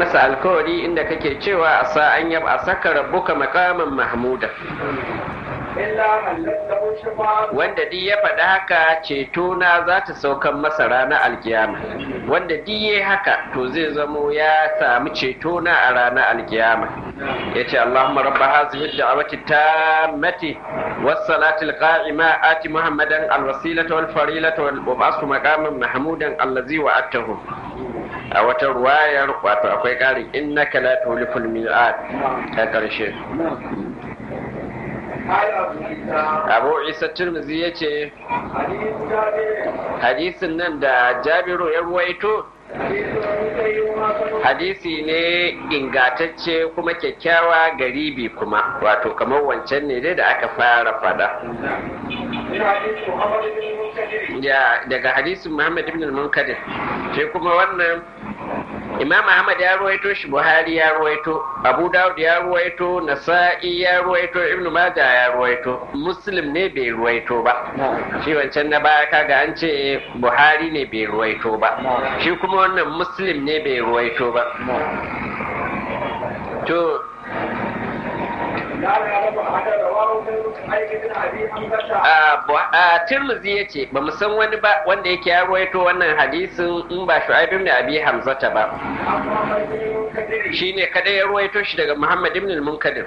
masa alkawari inda kake cewa asa an yaba saka rabbuka maqaman mahmuda wanda duk ya faɗi haka ceto na za ta saukan masa ranar alkiyama wanda duk ya haka to zai zamo ya samu ceto na a ranar alkiyama ya ce Allahumma rabba hazihi da'awati tammati was salati alqa'ima ati muhammadan alwasilata wal farilata wal ba'su maqaman mahmudan allazi wa'atahu a wata ruwayar wato akwai ƙarin innaka la tuliful mi'ad ta ƙarshe abu isa tirmidhi ya ce hadisin nan da jabiru ya ruwaito hadisi ne ingatacce kuma kyakkyawa garibi kuma wato kamar wancan ne dai da aka fara fada daga hadisin muhammad ibn al-munkadir sai kuma wannan imam ahmad ya ruwaito shi, buhari ya ruwaito, abu dawud ya ruwaito, nasa'i ya ruwaito, ibn majah ya ruwaito, muslim ne bai ruwaito ba. Shi wancan na baya kaga an ce buhari ne bai ruwaito ba, shi kuma wannan muslim ne bai ruwaito ba. To Tirmidhi ya ce ba mu san wani ba wanda yake ya ruwaito wannan hadisin in ba Shu'aib ibn Abi Hamzata ba, shine kada ya ruwaito shi daga Muhammad ibn al-Munkadir.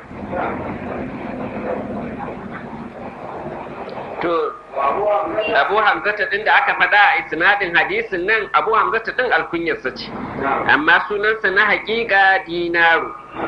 To Abu Hamzata din da aka faɗa a isnadin hadisin nan, Abu Hamzata din alkunyarsa ce, amma sunansa na haƙiƙa Dinaru.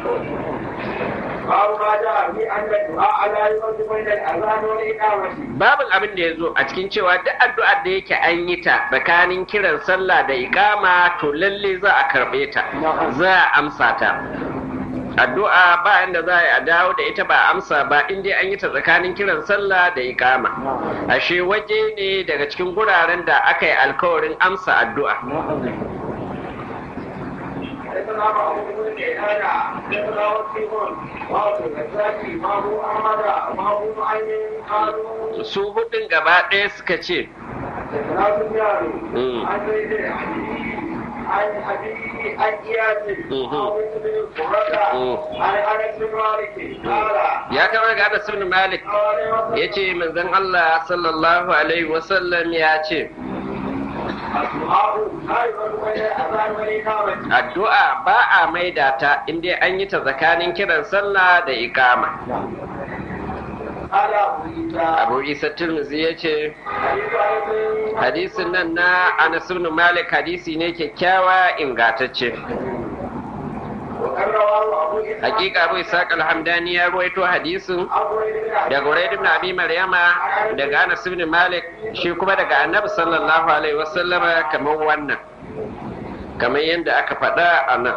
Babin abin da ya zo a cikin cewa duk addu'ar da yake an yi ta tsakanin kiran sallah da iƙama to lalle za a karɓe ta, za a amsa ta. Addu'a ba inda za a dawo da ita ba amsa ba in dai an yi ta tsakanin kiran sallah da iƙama. Ashe waje ne daga cikin guraren da aka yi alkawarin amsa addu'a. Su hudun gaba ɗaya suka ce ya kama ga Anas ibn Malik ya ce manzon Allah sallallahu alaihi wasallam ya ce addu'a ba a maida ta inda an yi ta tsakanin kiran sallah da iqama. Abu Isa Tirmidhi ya ce hadisin nan na Anas ibn Malik hadisi ne kyakkyawa ingantacce. Hakika Abu Ishaq al-Hamdani ya ruwaito hadisin daga Burayd ibn Abi Maryama daga Anas ibn Malik, shi kuma daga Annabi sallallahu alaihi wasallama kamar wannan, kamar yadda aka faɗa a nan.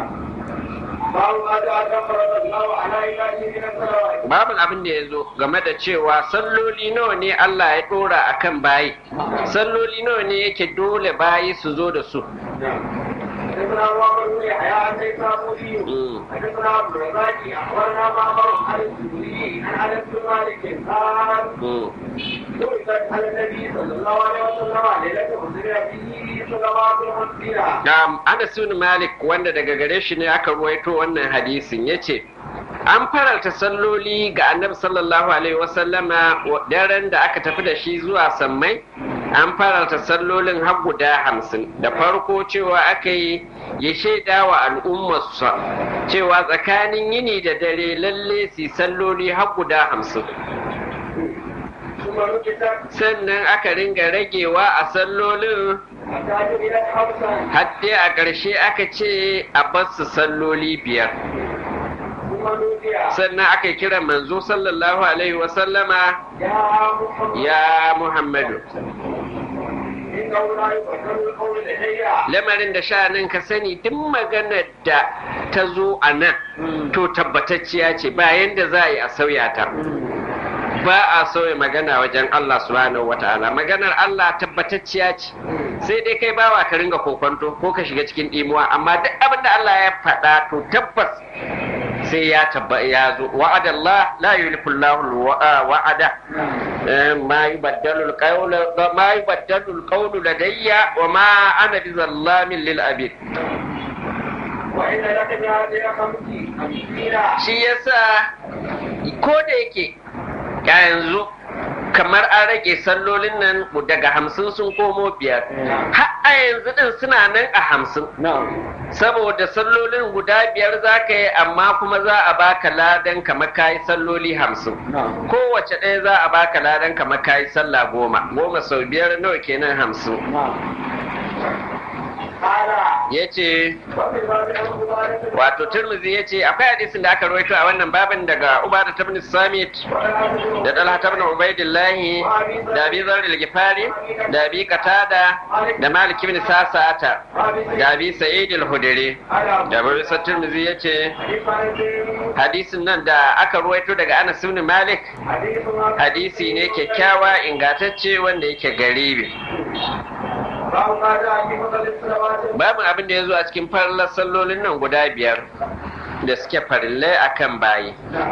Babu abin da ya zo game da cewa salloli nawa ne Allah ya ɗora a kan bayi, salloli nawa ne yake dole bayi su zo da su. حدثنا محمد بن يحيى عن سيسابوري حدثنا عبد الرزاق اخبرنا معمر عن الزهري عن انس بن مالك قال بعثت على النبي صلى الله عليه وسلم ليله اسري به صلوات المسجد. نعم Anas bin Malik wanda daga gare shi ne aka ruwaito wannan hadisin yace an faranta salloli ga annabi sallallahu alaihi wasallama daren da aka tafi da shi zuwa sammai, an faranta sallolin har guda 50. Da farko cewa aka yi ya shaida wa al'ummarsa cewa tsakanin yini da dare lalle su salloli har guda 50. Sannan aka ringa ragewa a sallolin hadde a ƙarshe aka ce a basu salloli 5. Sannan aka kira manzo sallallahu alaihi wasallama ya Muhammadu, lamarin da sha'anin ka sani duk maganar da ta zo a nan to tabbatacciya ce, bayan da za a yi a sauya ta. Ba a sauya magana wajen Allah subhanahu wata'ala, maganar Allah tabbatacciya ce, sai dai kai bawa ka ringa kokonto ko ka shiga cikin dimuwa, amma duk abin da Allah ya faɗa to tabbas sai ya zo. Wa'ada Allah la yulifu Allahu wa'ada, ma yubaddalu al-qawlu ladayya wa ma ana bizallamin lil abid. shi yasa ko da yake yanzu kamar an rage sallolin nan daga 50 sun komo 5 har a yanzu din suna nan a 50 saboda sallolin guda 5 za ka yi amma kuma za a baka ladan kamar kayi salloli 50 kowace ɗaya za a baka ladan kamar kayi sallah 10 sau 5 nawa kenan 50 ya ce wato turmuzi ya ce akwai hadisin da aka rawaito a wannan babin daga ubada ta bin samit da dalha ta bin ubaidillahi da abi zarri al-gifari da abi qatada da malik ibn sasata da abi sa'id al-hudri da barisa turmuzi ya ce hadisin nan da aka rawaito daga anas ibn malik hadisi ne kyakkyawa ingantacce wanda yake garibi babu abin da ya zo a cikin farillar sallolin nan guda 5 da suke farillai a kan bayi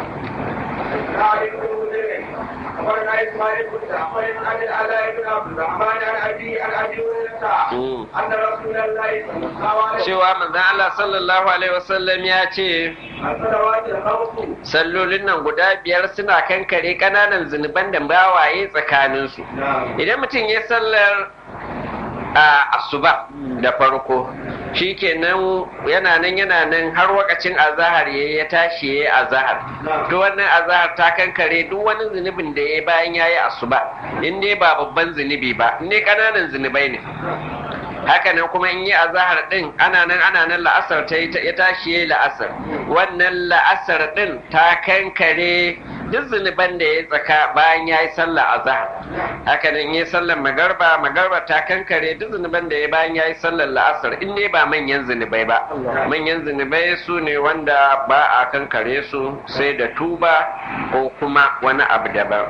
cewa manzon Allah sallallahu alaihi wasallam ya ce sallolin nan guda 5 suna kankare kananan zunuban da bawaye tsakaninsu idan mutum ya sallar asuba da farko shikenan yana nan har wakacin azahar ya tashi yayi azahar to wannan azahar ta kankare duk wani zunubin da yayi bayan yayi asuba in dai ba babban zunubi ba in dai kananan zunubai ne haka nan kuma in yi azahar din ana nan la'asar ya tashi yayi la'asar wannan la'asar din ta kankare duk zunuban da ya tsaka bayan ya yi sallar azahar haka nan yi sallar magarba ta kankare duk zunuban da ya bayan ya yi sallar la'asar in ne ba manyan zunubai ba manyan zunubai su ne wanda ba a kankare su sai da tuba ko kuma wani abu daban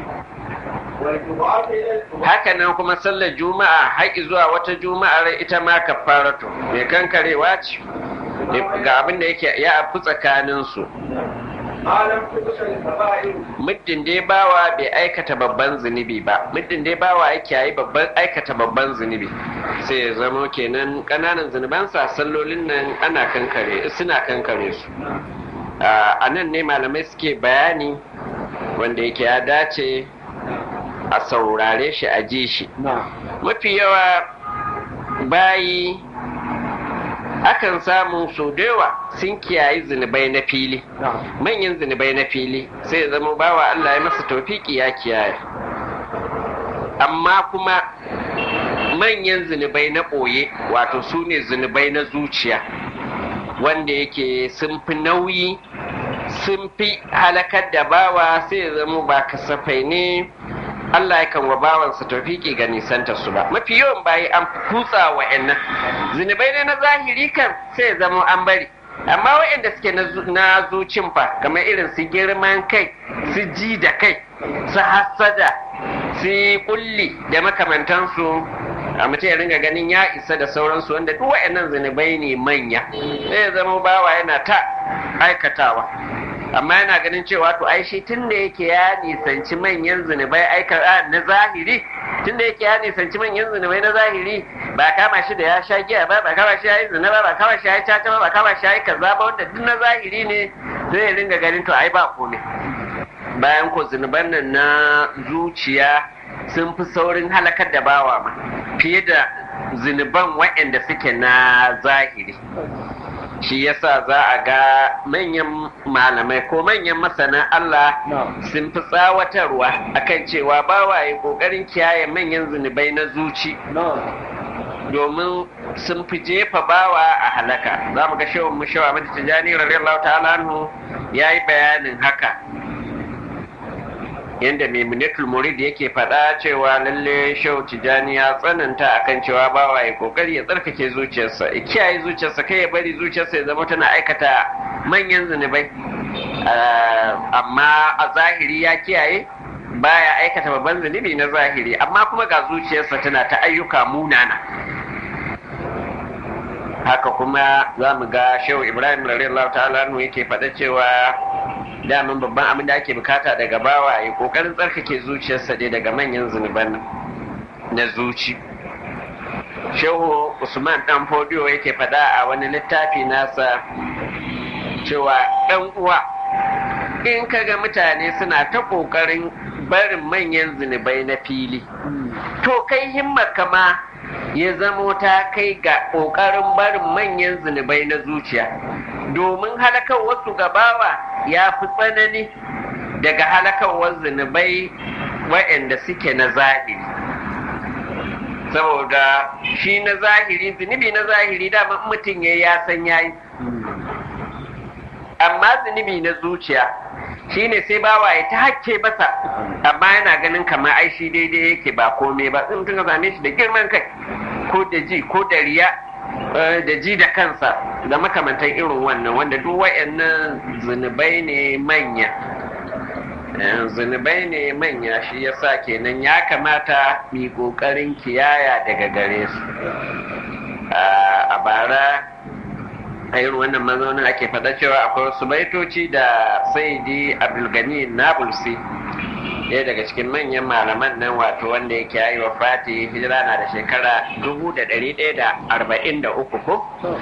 haka nan kuma sallar juma'a haƙi zuwa wata juma'ar ita ma kafaratu mai kankarewa ce ga abin da yake ya afu tsakaninsu muddin dai bawa bai aikata babban zunubi ba muddin dai bawa yake yi aikata babban zunubi sai ya zama kenan kananan zunubansa sallolin nan suna kankare su a nan ne malamai suke bayani wanda yake ya dace a saurare shi a ji shi mafi yawa bayi akan samu sau da yawa sun kiyayi zunubai na fili manyan zunubai na fili sai ya zama bawa Allah ya masa tawfiki ya kiyaye amma kuma manyan zunubai na ɓoye wato su ne zunubai na zuciya wanda yake sun fi nauyi sun fi halakar da bawa sai ya zama ba kasafai ne Allah yakan wa bawansa tawfiki ga nisanta su ba mafi yawan bayi an kutsa wa'annan zinubai ne na zahiri kan sai zama an bari amma wa'anda suke na zucin fa kamar irin su girman kai su ji da kai su hasada su kulli da makamantansu a mutum ya ringa ganin ya isa da sauransu wanda duk wa'annan zinubai ne manya sai zama bawa yana ta aikatawa amma yana ganin cewa to ai shi tunda yake ya nisanci manyan zunubai na zahiri tunda yake ya nisanci manyan zunubai na zahiri ba kama shi da ya sha giya ba kama shi ya yi zina ba kama shi ya yi caca ba kama shi ya yi kaza ba wanda duk na zahiri ne sai ya ringa ganin to ai ba komai bayan ko zunuban nan na zuciya sun fi saurin halakar da bawa ma fiye da zunuban waɗanda suke na zahiri shi yasa za a ga manyan malamai ko manyan masana Allah sun fi tsawatarwa akan cewa bawaye kokarin kiyaye manyan zunubai na zuci domin sun fi jefa bawa a halaka za mu ga shawar mu shawa mata tijani radiyallahu ta'ala anhu yayi bayanin haka yanda Maimunatul Murid yake faɗa cewa lalle Shehu Tijani ya tsananta akan cewa bawa ya kokari ya tsarkake zuciyarsa ya kiyaye zuciyarsa kai ya bari zuciyarsa ya zama tana aikata manyan zunubai amma a zahiri ya kiyaye baya aikata babban zunubi na zahiri amma kuma ga zuciyarsa tana ta ayyuka munana haka kuma za mu ga Shehu Ibrahim radiyallahu ta'ala anhu yake faɗa cewa daman babban abin da ake bukata daga bawa ya kokarin tsarkake zuciyarsa dai daga manyan zunuban na zuci shehu usman dan fodiyo yake faɗa a wani littafi nasa cewa ɗan uwa in kaga mutane suna ta ƙoƙarin barin manyan zunubai na fili to kai himmar kama ya zamo ta kai ga ƙoƙarin barin manyan zunubai na zuciya domin halakar wasu gabawa ya fi tsanani daga halakawar zunubai waɗanda suke na zahiri saboda shi na zahiri zunubi na zahiri dama mutum ya san yayi amma zunubi na zuciya shine sai bawa ya ta hakke masa amma yana ganin kamar ai shi daidai yake ba komai ba in tun zame shi da girman kai ko da ji ko da riya da ji da kansa da makamantan irin wannan wanda duk wayannan zunubai ne manya zunubai ne manya shi yasa kenan ya kamata mu kokarin kiyaya daga gare su a bara a irin wannan mazaunin ake faɗa cewa akwai wasu baitoci da saidi abdulgani nabulsi ɗaya daga cikin manyan malaman nan wato wanda yake yi wa fati hijira na da shekara 1143 ko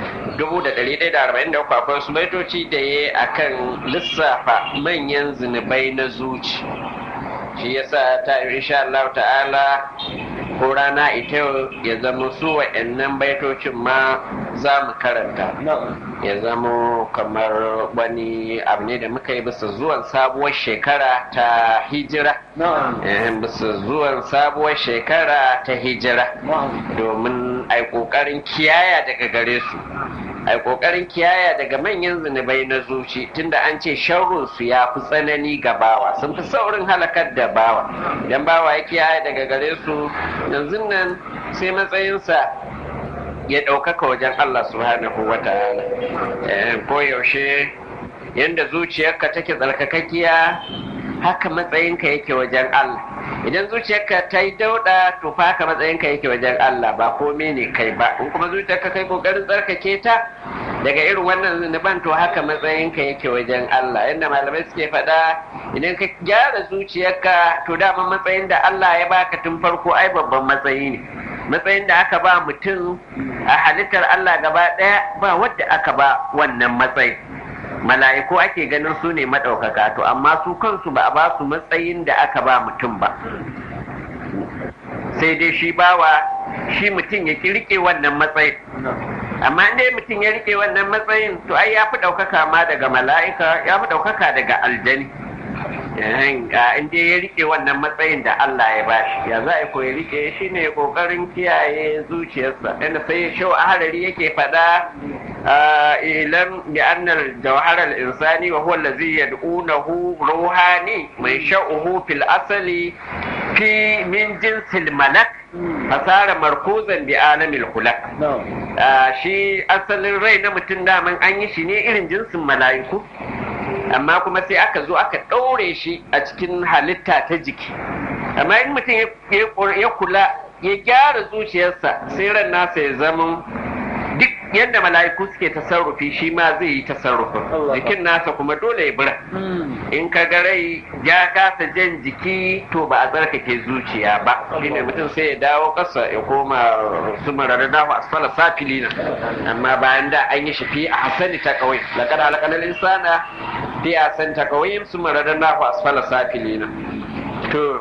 1143 akwai wasu baitoci da ya akan lissafa manyan zunubai na zuci shi yasa ta insha Allah ta'ala ko rana ita ya zama su wa'annan baitocin ma za mu karanta ya zama kamar wani abu ne da muka yi bisa zuwan sabuwar shekara ta hijira bisa zuwan sabuwar shekara ta hijira domin ai kokarin kiyaya daga gare su ai kokarin kiyaya daga manyan zunubai na zuci tunda an ce sharrun su ya fi tsanani ga bawa sun fi saurin halakar da bawa idan bawa ya kiyaya daga gare su yanzu nan sai matsayinsa ya ɗaukaka wajen Allah subhanahu wa ta'ala ko yaushe yanda zuciyarka take tsarkakakkiya haka matsayinka yake wajen Allah idan zuciyarka ta yi dauɗa to fa haka matsayinka yake wajen Allah ba komai ne kai ba in kuma zuciyarka kai kokarin tsarkake ta daga irin wannan zunuban to haka matsayinka yake wajen Allah yadda malamai suke faɗa idan ka gyara zuciyarka to dama matsayin da Allah ya baka tun farko ai babban matsayi ne matsayin da aka ba mutum a halittar Allah gaba ɗaya ba wadda aka ba wannan matsayi mala'iku ake ganin su ne maɗaukaka to amma su kansu ba a ba su matsayin da aka ba mutum ba sai dai shi bawa shi mutum ya rike wannan matsayin amma inda mutum ya rike wannan matsayin to ai ya fi ɗaukaka ma daga mala'ika ya fi ɗaukaka daga aljani inda ya rike wannan matsayin da Allah ya bashi ya za a koyi rike shi ne kokarin kiyaye zuciyarsa inda sai shau aharari yake faɗa ilam bi annal jawhar al insani wa huwa allazi yad'unahu ruhani man sha'uhu fil asali fi min jinsil malak fasara markuzan bi alamil khulaq shi asalin rai na mutum daman an yi shi ne irin jinsin mala'iku amma kuma sai aka zo aka ɗaure shi a cikin halitta ta jiki amma in mutum ya kula ya gyara zuciyarsa sai ran nasa ya zama duk yadda mala'iku suke tasarrufi shi ma zai yi tasarrufin jikin nasa kuma dole ya bura in ka ga rai ya kasa jan jiki to ba a tsarkake zuciya ba shine mutum sai ya dawo ƙasa ya koma su mararra nahu asfala safilina amma bayan da an yi shi fi a hasani ta kawai laqad halaqal insana fi ahsani taqwim su mararra nahu asfala safilina to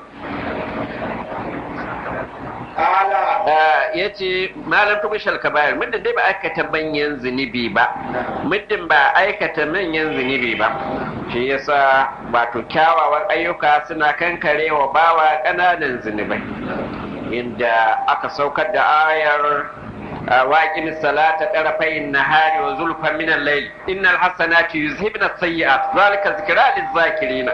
ya ce malam kuma shalka bayar muddin dai ba aikata manyan zunubi ba muddin ba aikata manyan zunubi ba shi yasa wato kyawawan ayyuka suna kankare wa bawa ƙananan zunubai inda aka saukar da ayar واقم الصلاة طرفي النهار وزلفا من الليل إن الحسنات يذهبن السيئات ذلك ذكرى للذاكرين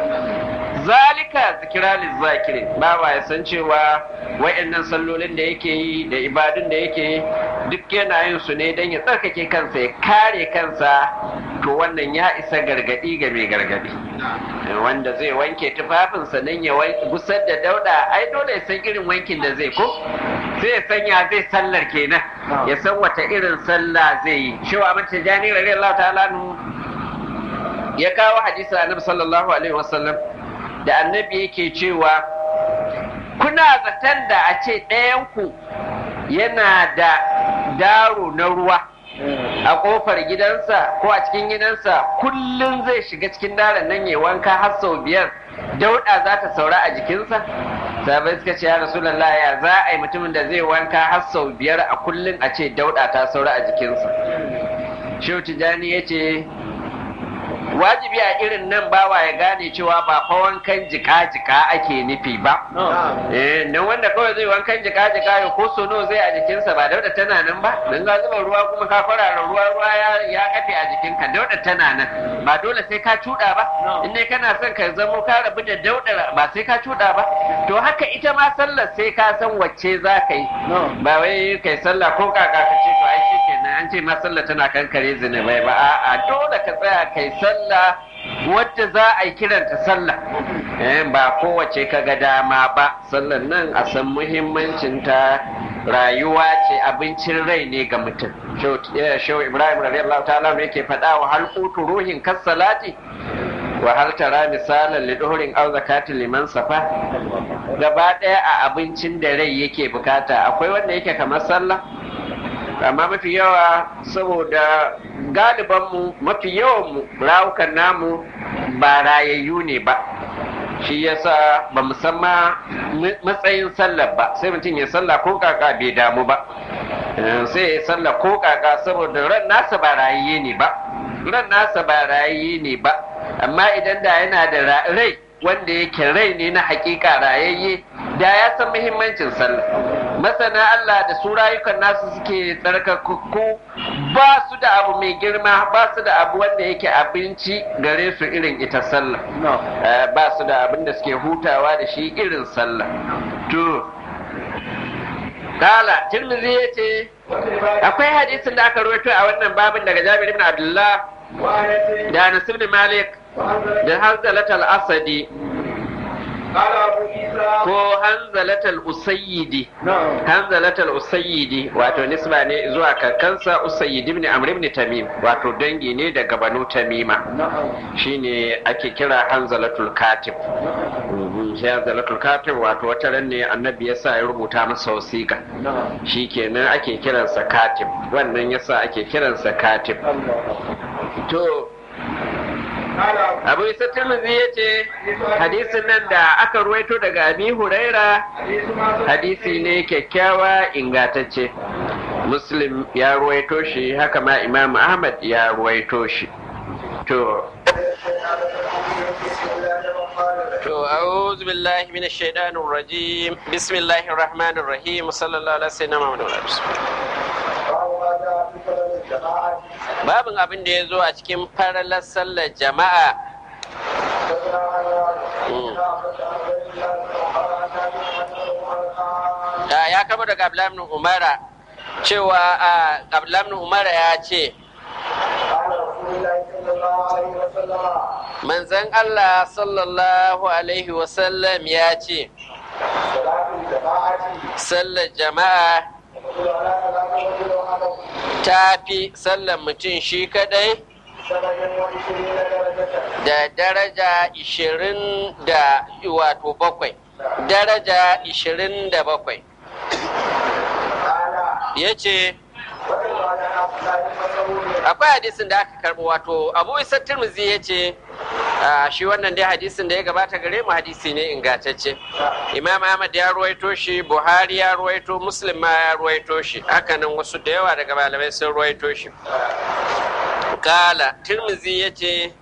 bawa ya san cewa wa'annan sallolin da yake yi da ibadun da yake yi duk yana yin su ne don ya tsarkake kansa ya kare kansa to wannan ya isa gargadi ga mai gargadi wanda zai wanke tufafinsa nan ya gusar da dauda ai dole ya san irin wankin da zai ko sai ya san ya zai sallar kenan ya san wata irin sallah zai yi shi wa mace jani radiyallahu ta'ala ya kawo hadisi annabi sallallahu alaihi wasallam da annabi yake cewa kuna zaton da a ce ɗayanku yana da daro na ruwa a kofar gidansa ko a cikin gidansa, kullum zai shiga cikin daren nan ya wanka har sau 5, dauda za ta saura a jikinsa? Sabai suka ce ya Rasulallah, ya za a yi mutumin da zai wanka har sau 5 a kullum a ce dauda ta saura a jikinsa? Shehu Tijjani ya ce wajibi a irin nan bawa ya gane cewa ba fa wankan jika-jika ake nufi ba. Nan wanda kawai zai wankan jika-jika ya ko sono zai a jikinsa ba dauda tana nan ba, don ga zuba ruwa kuma ka kwarara ruwa ya kafe a jikinka, dauda tana nan, ba dole sai ka cuɗa ba. In dai kana son ka zamo ka rabu da dauda ba sai ka cuɗa ba. To haka ita ma sallar sai ka san wacce za ka yi, ba wai kai sallah ko kaka ka ce to ai shi kenan an ce ma sallah tana kankare zunubai ba, a'a dole ka tsaya kai sallah wadda za a yi kiranta sallah, ba kowace ka ga dama ba. Sallan nan a san muhimmancin ta, rayuwa ce, abincin rai ne ga mutum. Shehu Ibrahim radiyallahu ta'ala yake faɗa wa halqutu ruhin kas salati wa hal tara misalan liduhurin aw zakatin liman safa. Gaba ɗaya a abincin da rai yake bukata akwai wanda yake kamar sallah, amma mafi yawa saboda galibanmu mafi yawanmu rawukan namu ba rayayyu ne ba, shi yasa ba musamman matsayin sallar ba, sai mutum ya sallah ko kaka bai damu ba, sai ya sallah ko kaka saboda ran nasa ba rayayye ne ba, amma idan da yana da rai wanda yake rai ne na hakika rayayye, da ya san muhimmancin sallah. Masana Allah da su rayukan nasu suke tsarkakakku, ba su da abu mai girma, ba su da abu wanda yake abinci gare su irin ita sallah, ba su da abin da suke hutawa da shi irin sallah. To kala Tirmidhi ya ce akwai hadisin da aka rawaito a wannan babin daga Jabir ibn Abdullah da Anas ibn Malik da Hanzalat al-Asadi ko Hanzalat al-Usayyidi. Hanzalat al-Usayyidi wato nisba ne zuwa kakansa Usayyid ibn Amr ibn Tamim, wato dangi ne daga Banu Tamima, shine ake kira Hanzalatul Katib. Hanzalatul Katib wato wata ran ne annabi yasa ya rubuta masa wasiƙa, shikenan ake kiransa Katib, wannan yasa ake kiransa Katib. To Abu Isa Tirmidhi ya ce hadisin nan da aka ruwaito daga Abi Huraira hadisi ne kyakkyawa ingantacce. Muslim ya ruwaito shi, haka ma Imam Ahmad ya ruwaito shi. To a'udhu billahi minash shaitanir rajim. Bismillahir rahmanir rahim. Sallallahu alaihi wasallam. Babin abin da ya zo a cikin faralar sallar jama'a. Ya kama daga Abdullahi ibn Umara cewa Abdullahi ibn Umara ya ce manzon Allah sallallahu alaihi wasallam ya ce sallar jama'a ta fi sallar mutum shi kadai da daraja 27, daraja 27. Ya ce akwai hadisin da aka karɓo, wato Abu Isa Tirmidhi ya ce shi wannan dai hadisin da ya gabata gare mu hadisi ne ingantacce. Imam Ahmad ya ruwaito shi, Buhari ya ruwaito, Muslim ma ya ruwaito shi, hakanan wasu da yawa daga malamai sun ruwaito shi. Kala Tirmidhi ya ce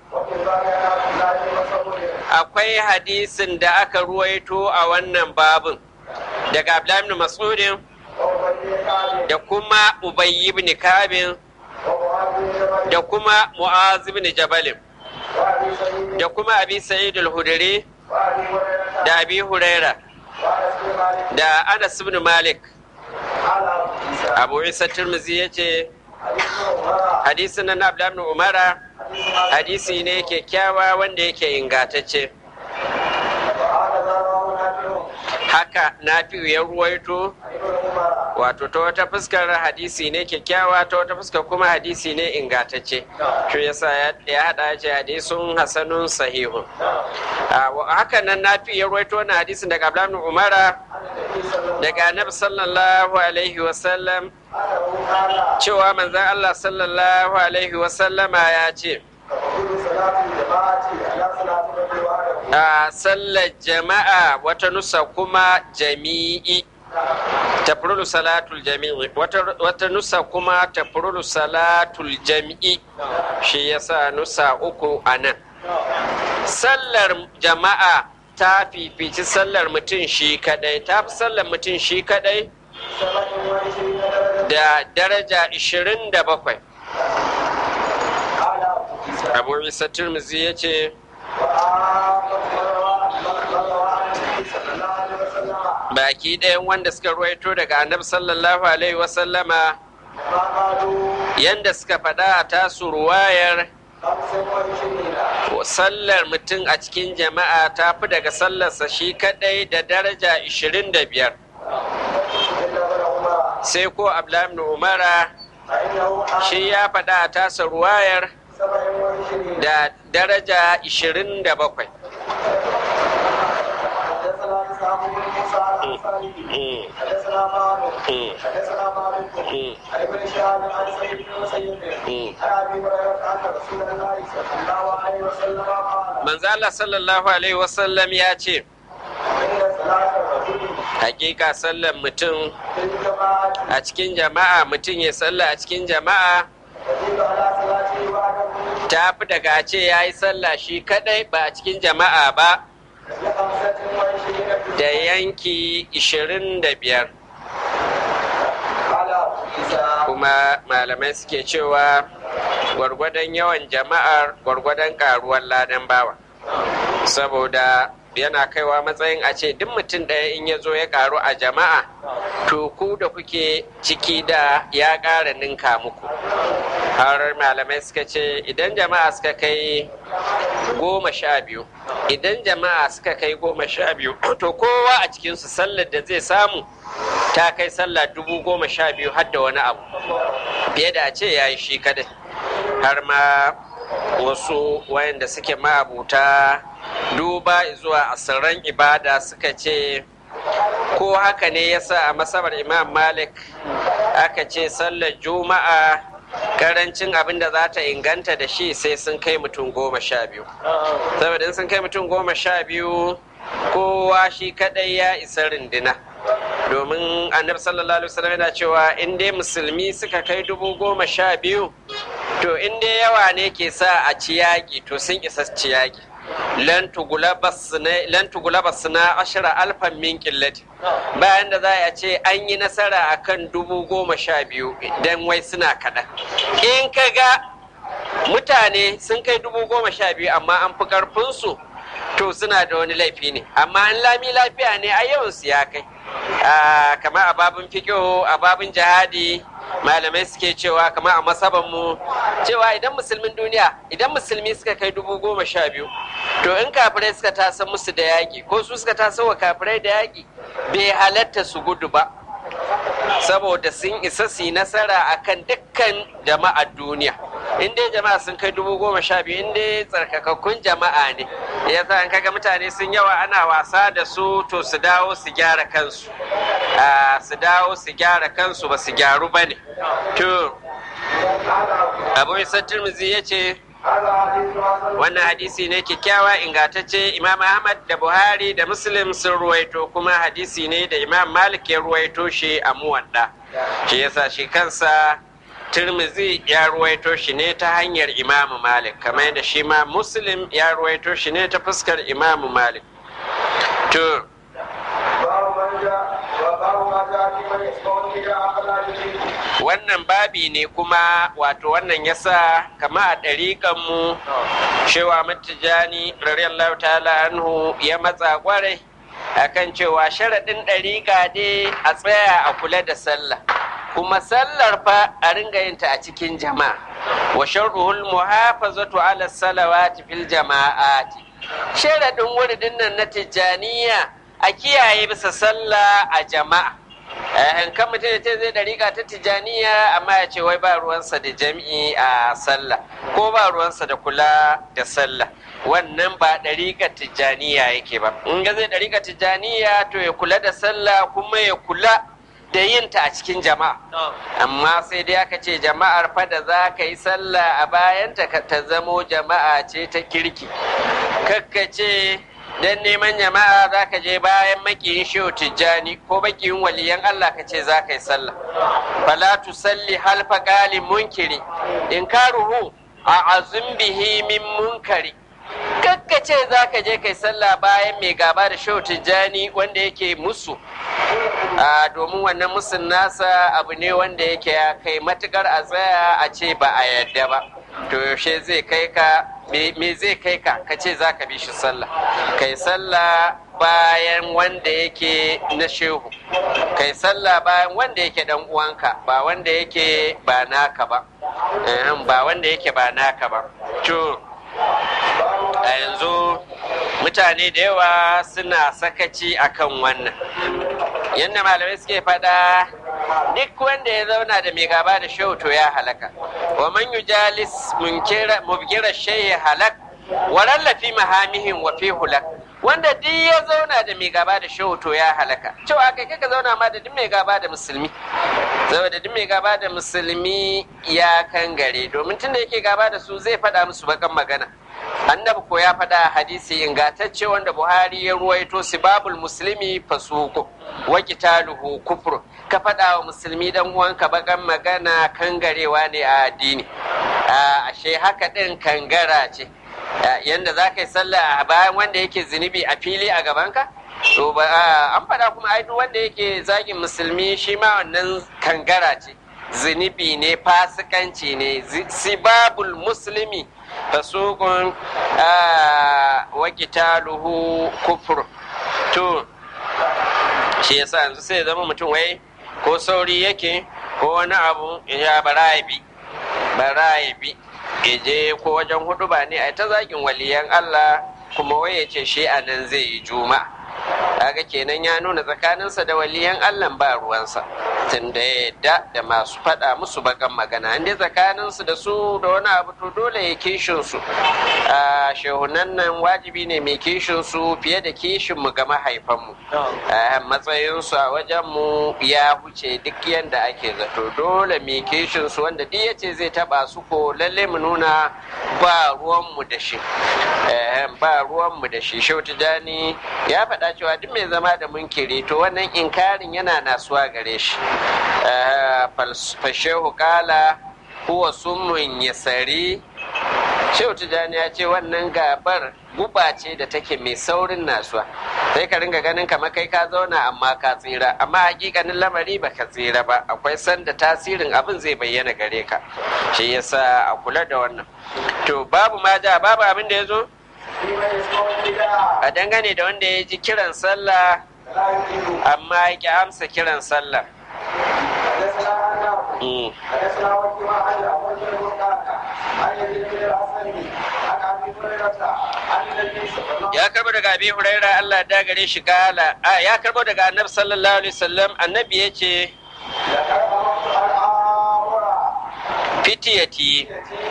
akwai hadisin da aka ruwaito a wannan babin daga Abdullahi ibn Mas'udin da kuma Ubay ibn Ka'b da kuma Mu'az ibn Jabal da kuma Abi Sa'id al-Hudri da Abi Huraira da Anas ibn Malik. Abu Isa Tirmidhi yace hadisin nan Abdullah ibn Umar hadisi ne kyakkyawa wanda yake ingantacce. Haka Nafi'u ya ruwaito, wato ta wata fuskar hadisi ne kyakkyawa, ta wata fuskar kuma hadisi ne ingantacce. Shi yasa ya hada ce hadisun hasanun sahihun. Haka nan Nafi'u ya ruwaito wannan hadisin daga Abdullah ibn Umar daga annabi sallallahu alaihi wasallam cewa manzon Allah sallallahu alaihi wasallama ya ce a sallar jama'a wata nusa kuma jami'i tafrulu salatul jami'i wata nusa kuma tafrulu salatul jami'i shi yasa nusa uku a nan. Sallar jama'a ta fifici sallar mutum shi kadai, ta fi sallar mutum shi kadai da daraja 27. Abu Isa Tirmidhi ya ce baki ɗayan wanda suka ruwaito daga annabi sallallahu alaihi wasallama yanda suka faɗa a tasu ruwayar sallar mutum a cikin jama'a ta fi daga sallarsa shi kadai da daraja 25. Sai ko Abdullah ibn Umara shi ya faɗa a tasa ruwayar da daraja 27. Manzo Allah sallallahu alaihi wasallam ya ce hakika sallar mutum a cikin jama'a, mutum ya salla a cikin jama'a ta fi daga ce ya yi sallah shi kadai ba a cikin jama'a ba da yanki 25. Kuma malamai suke cewa gwargwadon yawan jama'ar gwargwadon karuwar ladan bawa, saboda yana kaiwa matsayin a ce duk mutum ɗaya in ya zo ya karu a jama'a to ku da kuke ciki da ya ƙara ninka muku. Har malamai suka ce idan jama'a suka kai 12, idan jama'a suka kai 12 to kowa a cikinsu sallar da zai samu ta kai sallah 12,000 har da wani abu fiye da a ce ya yi shi kadai. Har ma wasu wayanda suke ma'abuta duba zuwa asirran ibada suka ce ko haka ne yasa a masabar Imam Malik aka ce sallar juma'a karancin abin da za ta inganta da shi sai sun kai mutum 12. Saboda in sun kai mutum 12 kowa shi kadai ya isa rindina, domin annabi sallallahu alaihi wasallam yana cewa in dai musulmi suka kai 12,000 to in dai yawa ne ke sa a ci yaƙi to sun isa ci yaƙi. lan tugulaba suna 10,000 min qillati, bayan da za a ce an yi nasara akan 12,000 idan wai suna kaɗan. In ka ga mutane sun kai 12,000 amma an fi ƙarfinsu to suna da wani laifi ne, amma an lami lafiya ne a yawansu ya kai. Kamar a babin fiƙo, a babin jihadi malamai suke cewa kamar a masabanmu cewa idan musulmin duniya, idan musulmi suka kai 12,000 to in kafirai suka tasa musu da yaƙi ko su suka tasa wa kafirai da yaƙi bai halatta su gudu ba, saboda sun isa su yi nasara akan dukkan jama'ar duniya. In dai jama'a sun kai 12,000, in dai tsarkakakkun jama'a ne, ya sa in kaga mutane sun yawa ana wasa da su to su dawo su gyara kansu, ba su gyaru ba ne. To Abu Isa Tirmidhi ya ce wannan hadisi ne kyakkyawa ingantacce. Imam Ahmad da Buhari da Muslim sun ruwaito, kuma hadisi ne da Imam Malik ya ruwaito shi a Muwadda. Shi yasa shi kansa Tirmidhi ya ruwaito shi ne ta hanyar Imam Malik, kamar yadda shi ma Muslim ya ruwaito shi ne ta fuskar Imam Malik. To wannan babi ne kuma, wato wannan yasa kama a ɗariƙanmu shewa Tijjani radiyallahu ta'ala anhu ya matsa kwarai akan cewa sharaɗin ɗariƙa dai a tsaya a kula da sallah, kuma sallar fa a ringa yin ta a cikin jama'a. Wa sharruhul muhafazatu ala salawati fil jama'ati, sharaɗin wuridin nan na Tijjaniya a kiyaye bisa sallah a jama'a. kan mutum ya ce zai ɗariƙa ta tijaniya amma ya ce wai ba ruwansa da jam'i a sallah ko ba ruwansa da kula da sallah, wannan ba ɗariƙar tijaniya yake ba. In ga zai ɗariƙa tijaniya to ya kula da sallah kuma ya kula da yin ta a cikin jama'a, amma sai dai aka ce jama'ar fa da za ka yi sallah a bayanta ta zamo jama'a ce ta kirki, kakka ce don neman jama'a za ka je bayan makiyin shehu tijjani ko makiyin waliyan Allah ka ce za ka yi sallah. Fala tusalli halfa qalin munkiri in karuhu a azum bihi min munkari, kakka ce za ka je kai sallah bayan mai gaba da shehu tijjani wanda yake musu, domin wannan musun nasa abu ne wanda yake ya kai matukar a tsaya a ce ba a yadda ba. To yaushe zai kai ka, me zai kai ka ka ce za ka bi shi sallah? Kai sallah bayan wanda yake na shehu, kai sallah bayan wanda yake dan uwanka, ba wanda yake ba naka ba, ba wanda yake ba naka ba. To a yanzu mutane da yawa suna sakaci akan wannan, yadda malamai suke faɗa, duk wanda ya zauna da mai gaba da shehu to ya halaka. Wa man yujalis mubgira shay'i halak wa lallafi mahamihin wa fi hulak, wanda duk ya zauna da mai gaba da shehu to ya halaka. Cewa kai kaka zauna ma da duk mai gaba da musulmi, saboda duk mai gaba da musulmi ya kangare, domin tunda yake gaba da su zai faɗa musu bakan magana. Annabi ko ya faɗa hadisi ingantacce wanda Buhari ya ruwaito, sibabul muslimi fasuku wa qitaluhu kufru, ka faɗa wa musulmi dan uwanka bakan magana kangarewa ne a addini. Ashe haka din kangara ce, yanda za ka yi sallah a bayan wanda yake zunubi a fili a gabanka, to an faɗa kuma ai duk wanda yake zagin musulmi shi ma wannan kangara ce, zunubi ne, fasikanci ne. Sibabul muslimi fasukun wa qitaluhu kufr. To shi yasa yanzu sai zama mutum wai ko sauri yake ko wani abu ya barayi bi je ko wajen hudu ba ne a ta zagin waliyan Allah, kuma wai ya ce shi a nan zai yi juma'a. Kaga kenan ya nuna tsakaninsa da waliyan Allah ba ruwansa, tunda ya yadda da masu faɗa musu bakan magana. Inda tsakaninsu da su da wani abu to dole ya kishin su. Shehunan nan wajibi ne mai kishin su fiye da kishin mu ga mahaifanmu. Matsayin su a wajen mu ya huce duk yanda ake zato. Dole mai kishin su, wanda duk yace zai taba su ko lalle mu nuna ba ruwan mu da shi. Ba ruwan mu da shi. Shehu Tijjani ya faɗa cewa duk mai zama da munkiri to wannan inkarin yana nasuwa gare shi. Fashehu kala huwa summun yasari, Shehu Tijjani ya ce wannan gabar guba ce da take mai saurin nasuwa, sai ka ringa ganin kamar kai ka zauna amma ka tsira, amma hakikanin lamari ba ka tsira ba. Akwai sanda tasirin abin zai bayyana gare ka, shi yasa a kula da wannan. To babu abin da ya zo a dangane da wanda ya ji kiran sallah amma ya ƙi amsa kiran sallah. Ya karbo daga Abi Huraira Allah da gare shi kala, ya karbo daga Annabi sallallahu alaihi wasallam, annabi yace fitiyati,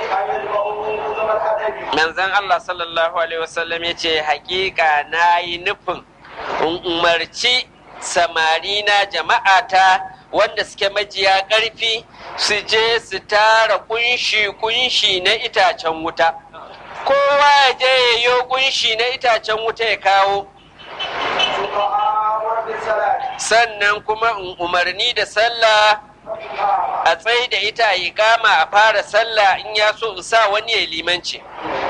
manzon Allah sallallahu alaihi wasallam yace hakika nayi nufin in umarci samari na jama'ata wanda suke majiya ƙarfi su je su tara kunshi na itacen wuta, kowa ya je ya yo kunshi na itacen wuta ya kawo, sannan kuma in umarni da sallah a tsaye da ita yi kama a fara sallah, in ya so in sa wani ya limanci,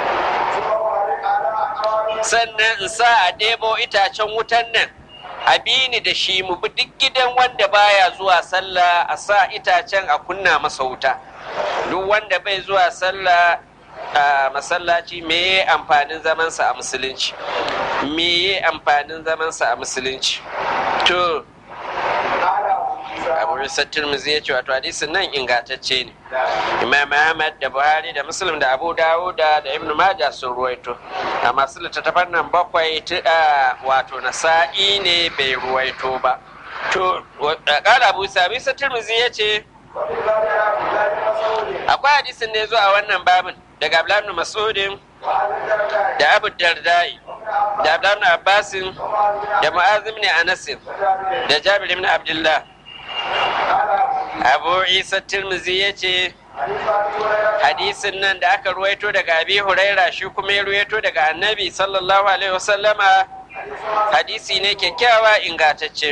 sannan in sa a ɗebo itacen wutan nan a bini da shi, mu bi duk gidan wanda baya zuwa sallah a sa itacen a kunna masa wuta. Duk wanda bai zuwa sallah a masallaci, me amfanin zamansa a musulunci? Me amfanin zamansa a musulunci? To Abu Isa Tirmidhi ya ce wato hadisin nan ingantacce ne. Imam Ahmad da Buhari da Muslim da Abu Dawud da Ibn Majah sun ruwaito. A masu littattafan nan bakwai wato Nasa'i ne bai ruwaito ba. to kala Abu Isa Tirmidhi yace akwai hadisin ne zuwa wannan babin daga Abdullah ibn Mas'ud da Abu Dardai da Abdullah ibn Abbas da Mu'adh ibn Anas da Jabir ibn Abdullah. Abu Isa Tirmidhi yace hadisin nan da aka ruwaito daga Abi Huraira shi kuma ya ruwaito daga Annabi sallallahu alaihi wasallama hadisi ne kyakkyawa ingantacce.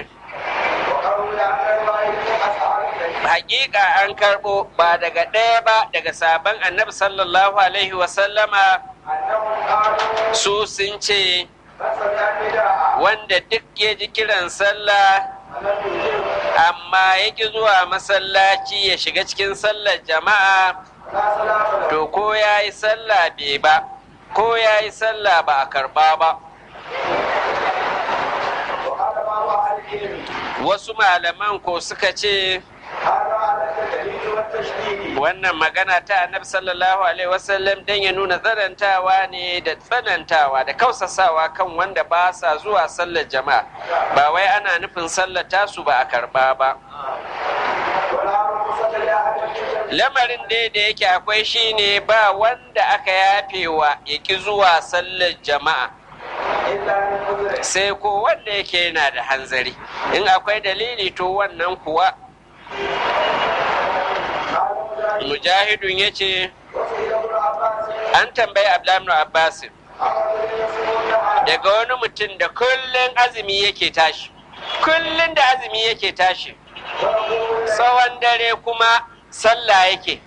Hakika an karbo ba daga ɗaya ba daga sabon Annabi sallallahu alaihi wasallama su sun ce wanda duk ya ji kiran sallah amma ya ƙi zuwa masallaci ya shiga cikin sallar jama'a to ko ya yi sallah bai ba ko ya yi sallah ba a karba ba. Wasu malaman ko suka ce wannan magana ta Annabi sallallahu alaihi wasallam dan ya nuna tsanantawa ne da tsanantawa da kausasawa kan wanda ba sa zuwa sallar jama'a ba wai ana nufin sallar tasu ba a karba ba. Lamarin dai da yake akwai shine ba wanda aka yafewa ya ki zuwa sallar jama'a sai ko wanda yake yana da hanzari, in akwai dalili to wannan kuwa. Mujahidun ya ce an tambayi Abdullah ibn Abbas daga wani mutum da kullum azumi yake tashi, kullum da azumi yake tashi tsawon dare kuma sallah yake,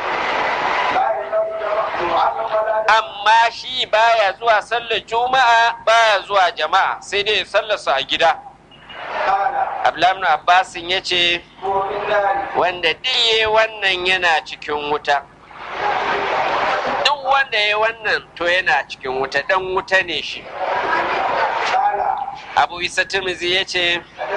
amma shi baya zuwa sallar juma'a baya zuwa jama'a sai dai sallarsa a gida. Abdullah ibn Abbas ya ce wanda diye wannan yana cikin wuta, duk wanda ya wannan to yana cikin wuta, dan wuta ne shi. Abu Isa Tirmidhi ya ce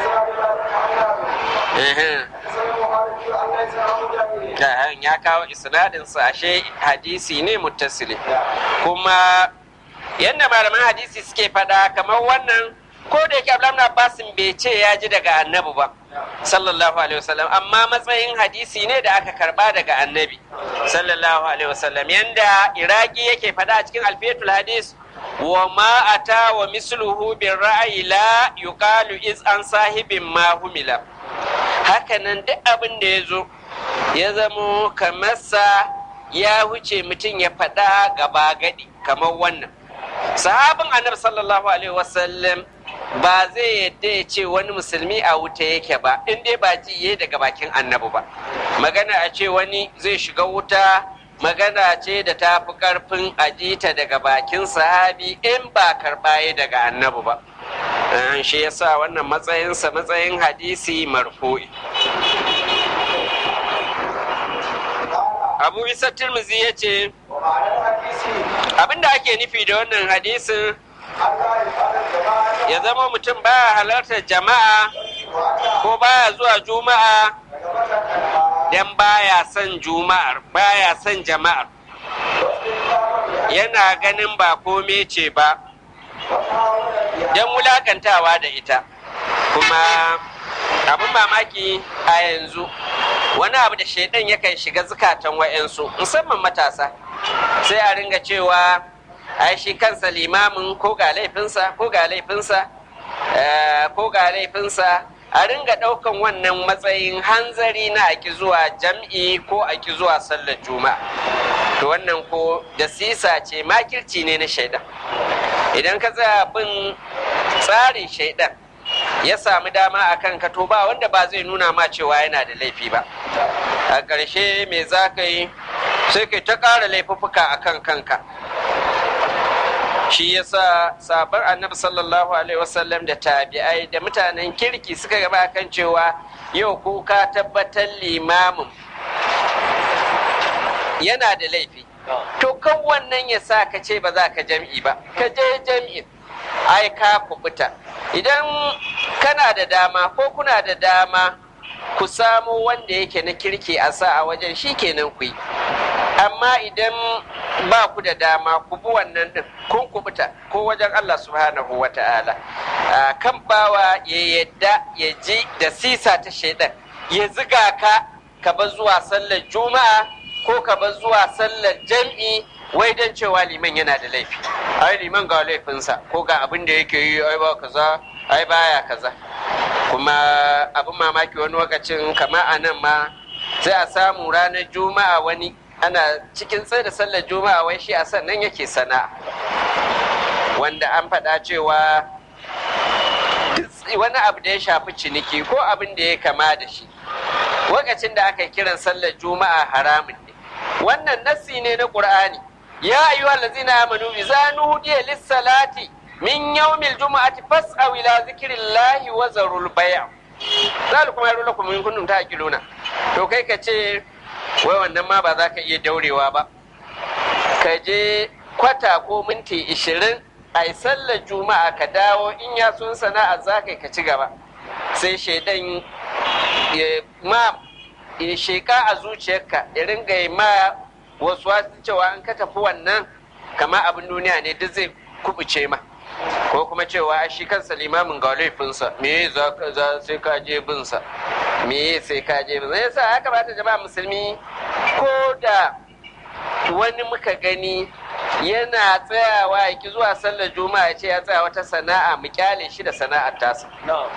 ya kawo isnadinsa ashe hadisi ne muttasili, kuma yadda malaman hadisi suke fada kamar wannan ko da yake Abdullah ibn Abbas bai ce ya ji daga Annabi ba sallallahu alaihi wasallam, amma matsayin hadisi ne da aka karba daga Annabi sallallahu alaihi wasallam, yanda Iraqi yake fada a cikin Alfiyatul Hadis wa ma ata wa misluhu bir ra'yi la yuqalu iz an sahibin ma humila. Hakanan duk abin da yazo ya zamo kamar sa ya huce mutum ya fada gaba gadi kamar wannan. Sahabin Annabi sallallahu alaihi wasallam ba zai yadda ya ce wani musulmi a wuta yake ba in dai ba ji daga bakin Annabi ba. Magana a ce wani zai shiga wuta magana ce da ta fi karfin ajita daga bakin sahabi in ba karɓaye daga Annabi ba. Shi yasa wannan matsayinsa matsayin hadisi marfu'i. Abu Isa Tirmidhi ya ce abinda ake nufi da wannan hadisin ya zama mutum baya halartar jama'a ko baya zuwa juma'a dan baya son juma'ar, baya son jama'ar, yana ganin ba kome ce ba dan wulakantawa da ita. Kuma abin mamaki a yanzu wani abu da shaidan yakan shiga zukatan wa'yansu musamman matasa, sai a ringa cewa ai shi kansa limamin ko ga laifinsa ko ga laifinsa ko ga laifinsa, a ringa ɗaukan wannan matsayin hanzari na aki zuwa jam'i ko aki zuwa sallar juma'a. To wannan ko da sisa ce, makirci ne na shaidan. Idan ka tsaya bin tsarin shaidan ya sami dama a kanka to ba wanda ba zai nuna ma cewa yana da laifi ba. A ƙarshe me za ka yi sai kai ta ƙara laifuffuka a kan kanka. Shi yasa sabon Annabi sallallahu alaihi wasallam da tabi'ai da mutanen kirki suka gaba kan cewa yau ko ka tabbatar limamin yana da laifi, to kan wannan ya sa ka ce ba za ka jam'i ba, ka je jam'in ai ka kubuta. Idan kana da dama ko kuna da dama ku samu wanda yake na kirki a sa a wajen, shi kenan ku yi. Amma idan ba ku da dama ku bi wannan din kun kubuta ko wajen Allah subhanahu wa ta'ala. kan bawa ya yadda ya ji da sisa ta shaidan ya ziga ka bar zuwa sallar juma'a ko ka bar zuwa sallar jam'i wai don cewa liman yana da laifi, ai liman ga laifinsa ko ga abin da yake yi, ai ba kaza, ai baya kaza. Kuma abin mamaki wani lokacin kama a nan ma sai a samu ranar juma'a wani ana cikin tsaye da sallar juma'a wai shi a sannan yake sana'a, wanda an faɗa cewa wani abu da ya shafi ciniki ko abin da ya kama da shi lokacin da aka kiran sallar juma'a haramun ne. Wannan nassi ne na Qur'ani, ya ayyuhal ladzina amanu idza nudiya lis-salati min yawmil jumu'ati fas'aw ila zikrillahi wa zarul bay'. Zalikum khairul lakum in kuntum ta'qiluna. To kai ka ce wai wannan ma ba za ka iya daurewa ba, ka je kwata ko minti 20 ai sallar juma'a ka dawo, in ya sun sana'a za ka ci gaba, sai shaidan ya sheka a zuciyarka ya ringa yi ma wasu cewa an ka tafi wannan kama abin duniya ne duk zai kubuce ma, ko kuma cewa shi kansa limamin ga laifinsa me za sai ka je binsa, me sai ka je binsa. Yasa haka ba ta jama'a musulmi, ko da wani muka gani yana tsayawa ya ki zuwa sallar juma'a ya ce ya tsaya wata sana'a, mu kyale shi da sana'ar tasa.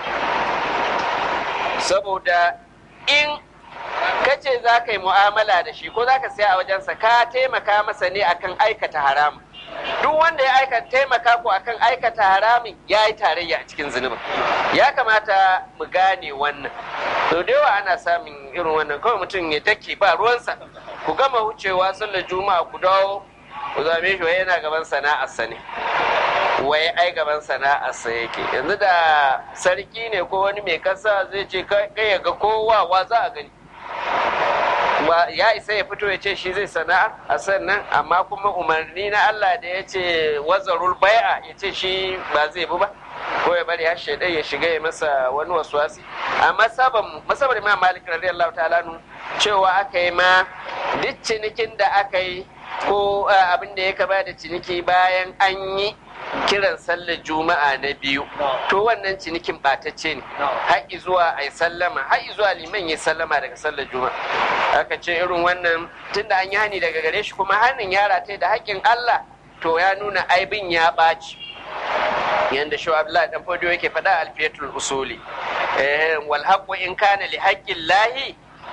Saboda in kace za ka yi mu'amala da shi ko za ka saya a wajensa, ka taimaka masa ne akan aikata haramun. Duk wanda ya taimaka ko akan aikata haramun ya yi tarayya a cikin zunubin. Ya kamata mu gane wannan. Sau da yawa ana samun irin wannan, kawai mutum ya dake ba ruwansa, ku gama wucewa sallar juma'a ku dawo ku zame shi wai yana gaban sana'arsa ne, wai ai gaban sana'arsa yake. Yanzu da sarki ne ko wani mai kasa zai ce kai ya ga kowa wa za a gani, ya isa ya fito ya ce shi zai sana'a a sannan, amma kuma umarni na Allah da ya ce wazarul bai'a ya ce shi ba zai bi ba, ko ya bari har shaidan ya shiga ya masa wani waswasi. A masabar Imam Malik radiyallahu ta'ala cewa aka yi ma duk cinikin da aka yi ko abin da ya kaba da ciniki bayan an yi kiran sallar juma'a na biyu, to wannan cinikin batacce ne har zuwa ai sallama, har zuwa liman ya sallama daga sallar juma'a. Aka ce irin wannan tunda an yi hani daga gare shi kuma hannun yara ta da haƙƙin Allah, to ya nuna aibin ya ɓaci, yanda shi Abdullahi dan Fodiyo yake faɗa alfiyatul usuli, wal haqqu in kana li haqqin lahi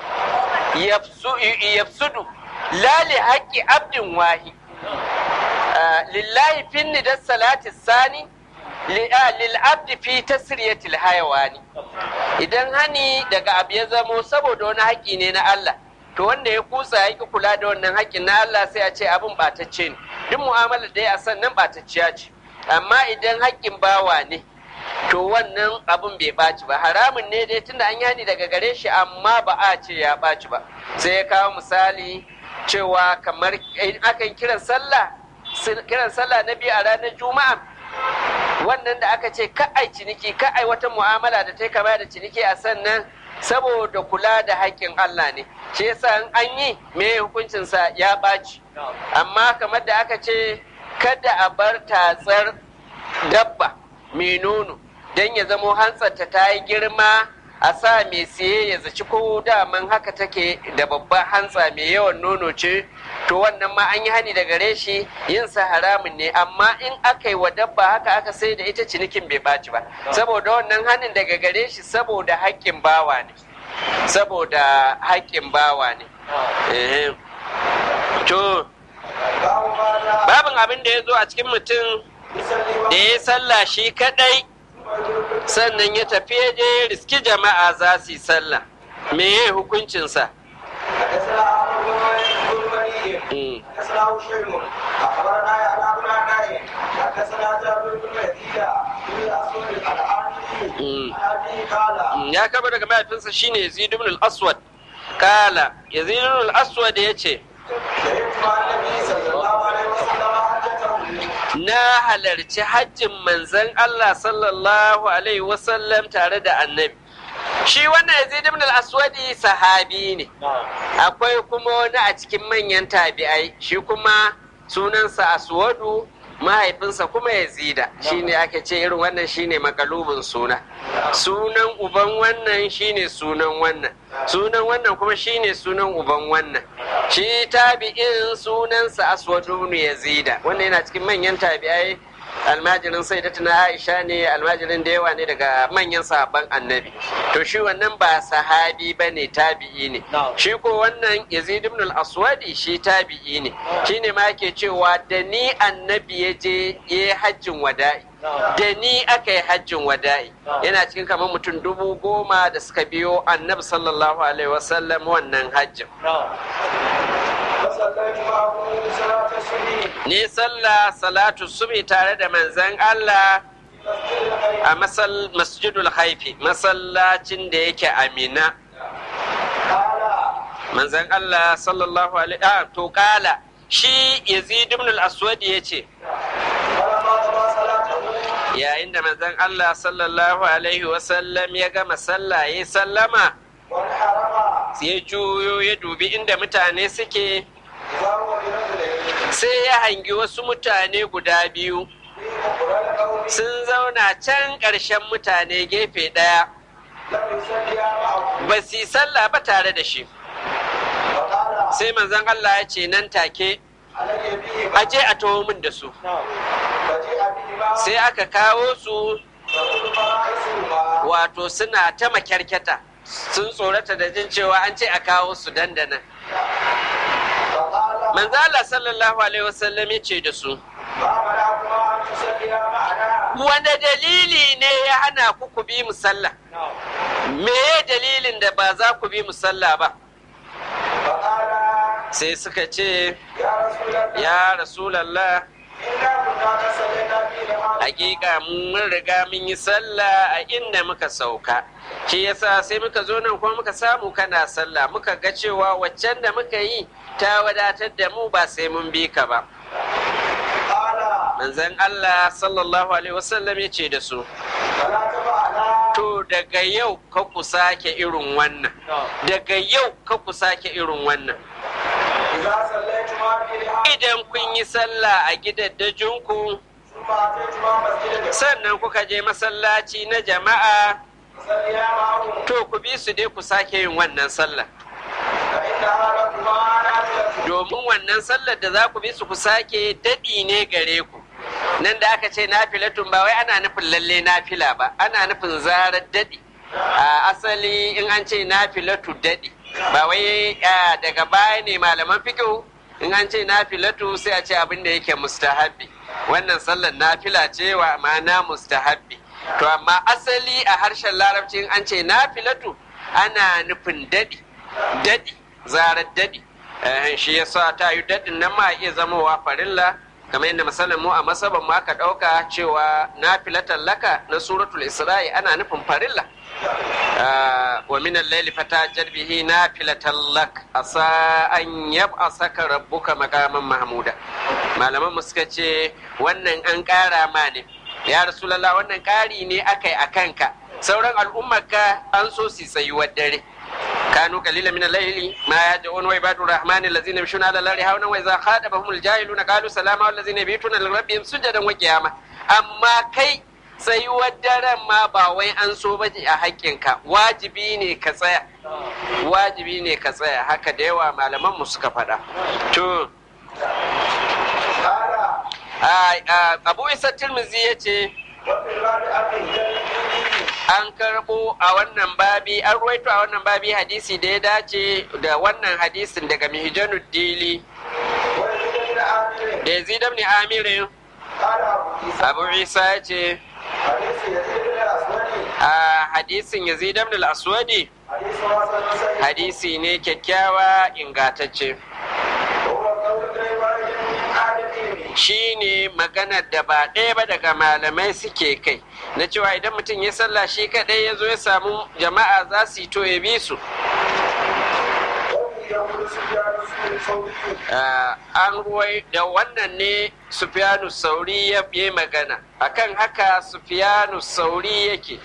yafsudu la li haqqi abdin wahi lillahi fin nida salati sani lil abdi fi tasriyatil hayawani. Idan hani daga abu ya zamo saboda wani haƙƙi ne na Allah, to wanda ya kusa ya ki kula da wannan haƙƙin na Allah sai a ce abin ɓatacce ne, duk mu'amalar da ya san nan ɓatacciya ce. Amma idan haƙƙin bawa ne, to wannan abin bai ɓaci ba, haramun ne dai tunda an yani daga gare shi, amma ba a ce ya ɓaci ba. Sai ya kawo misali cewa kamar in akan kiran sallah na biyu a ranar juma'a, wannan da aka ce ka ai ciniki, ka ai wata mu'amala da ta kama da ciniki a sannan, saboda kula da haƙƙin Allah ne, shi yasa in an yi me hukuncinsa ya ɓaci. Amma kamar da aka ce kada a bar tatsar dabba mai nono don ya zamo hantsarta ta yi girma, a sa mai siye ya zaci ko daman haka take da babban hantsa mai yawan nono ce, to wannan ma an yi hani da gare shi, yin sa haramun ne. Amma in aka yi wa dabba haka aka sai da ita, cinikin bai ɓaci ba, saboda wannan hanin daga gare shi saboda haƙƙin bawa ne, saboda haƙƙin bawa ne. To babin abin da ya zo a cikin mutum da ya sallah shi kadai, sannan ya tafi ya je riski jama'a za su yi sallah, me ya hukuncinsa? Ya kaba daga mahaifinsa shine Yazid ibn al-Aswad, kala Yazid ibn al-Aswad ya ce na halarci hajjin manzon Allah sallallahu alaihi wasallam tare da annabi. Shi wannan Yazid ibn al-Aswadi sahabi ne, akwai kuma wani a cikin manyan tabi'ai, shi kuma sunansa Aswadu mahaifinsa kuma Yazida, shine ake ce irin wannan shine makalubin suna. Sunan uban wannan shine sunan wannan, sunan wannan kuma shine sunan uban wannan. Shi tabi'in sunansa Aswad ibn Yazida, wannan yana cikin manyan tabi'ai, almajirin sayyidatuna Aisha ne, almajirin da yawa ne daga manyan sahabban annabi. To shi wannan ba sahabi bane, tabi'i ne. Shi ko wannan Yazid ibn al-Aswadi shi tabi'i ne. Shine ma yake cewa da ni annabi ya je ya hajjin wada'i, da ni aka yi hajjin wada'i. Yana cikin kamar mutum 10,000 da suka biyo annabi sallallahu alaihi wasallam wannan hajjin. Ni sallah salatu subhi tare da manzon Allah a masjidul haifi, masallacin da yake Amina. Manzon Allah sallallahu alaihi to kala shi Yazid ibn al-Aswad yace, yayin da manzon Allah sallallahu alaihi wasallam ya gama sallah ya sallama, ya juyo ya dubi inda mutane suke, sai ya hangi wasu mutane guda biyu sun zauna can ƙarshen mutane gefe ɗaya, ba su yi sallah ba tare da shi. Sai manzon Allah ya ce nan take, aje a taho min da su. Sai aka kawo su, wato suna ta makyarkyata, sun tsorata da jin cewa an ce a kawo su dandana. Manzo Allah sallallahu alaihi wasallam ya ce da su, wane dalili ne ya hana ku bi mu sallah? Me dalilin da ba za ku bi mu sallah ba? Sai suka ce, ya Rasulallah, hakika mun riga mun yi sallah a inda muka sauka, shi yasa sai muka zo nan kuma muka samu kana sallah, muka ga cewa waccan da muka yi ta wadatar da mu, ba sai mun bi ka ba. Manzon Allah sallallahu alaihi wasallam ya ce da su, to daga yau ka ku sake irin wannan, daga yau ka ku sake irin wannan. Idan kun yi sallah a gidaddajinku, sannan kuka je masallaci na jama'a, to ku bi su dai ku sake yin wannan sallah. Domin wannan sallar da za ku bi su ku sake daɗi ne gare ku. Nan da aka ce nafilatun ba wai ana nufin lalle nafila ba, ana nufin zarar daɗi. A asali in an ce nafilatu daɗi, ba wai daga baya ne malaman fiqh in an ce nafilatu sai a ce abin da yake mustahabbi. Wannan sallar nafila ce wa ma'ana mustahabbi. To amma asali a harshen larabci in an ce nafilatu ana nufin daɗi, daɗi, zarar daɗi. Shi yasa ta yi daɗin nan ma iya zamowa farilla, kamar yadda misalin mu a masaban mu aka ɗauka cewa nafilatan laka na suratul Isra'i ana nufin farilla. Wa min al-layli fatajjal bihi nafilatan lak asa an yab'asaka rabbuka maqaman mahmuda. Malaman mu suka ce wannan an ƙara ma ne, ya Rasulullah, wannan ƙari ne akai akanka, sauran al'ummarka an so su tsayuwar dare. كانوا قليلا من الليل ما يهجعون وعباد الرحمن الذين يمشون على الارض هونا واذا خاطبهم الجاهلون قالوا سلاما والذين يبيتون لربهم سجدا وقياما. amma kai tsayuwar daren ma ba wai an so ba a haƙƙinka, wajibi ne ka tsaya, wajibi ne ka tsaya, haka da yawa malaman mu suka faɗa. To Abu Isa Tirmidhi yace an karɓo a wannan babi, an ruwaito a wannan babi hadisi da ya dace da wannan hadisin daga Mihjanud Dili da Yazid ibn Amir. Abu Isa ya ce a hadisin Yazid ibn al-Aswadi hadisi ne kyakkyawa ingantacce. Shi ne maganar da ba ɗaya ba daga malamai suke kai, na cewa idan mutum ya sallah shi kaɗai ya zo ya samu jama'a za su yi to ya bi su. An ruwai da wannan ne Sufyanu Sauri ya yi magana, akan haka Sufyanu Sauri yake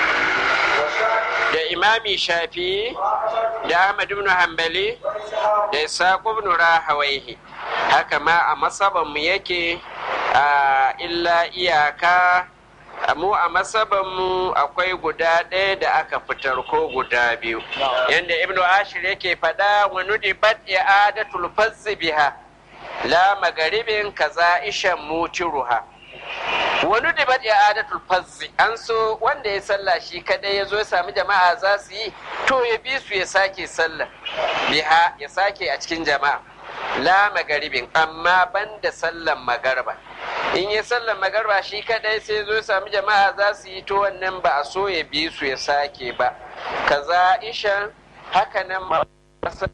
da Imami Shafi da Ahmad ibn Hanbali da Ishaq ibn Rahawayhi. Haka ma a masabanmu yake illa iyaka mu a masabanmu akwai guda ɗaya da aka fitar ko guda biyu yadda ibnu ashir yake faɗa wa nudibat i'adatul fazzi biha la magaribin kaza ishan mutiruha wa nudibat i'adatul fazzi an so wanda ya sallah shi kadai ya zo ya sami jama'a za su yi to ya bi su ya sake sallah biha ya sake a cikin jama'a la magaribin amma banda sallan magarba in yi sallan magarba shi kadai sai zo sami jama'a za su yi to wannan ba a so ya bi su ya sake ba kaza ishan haka nan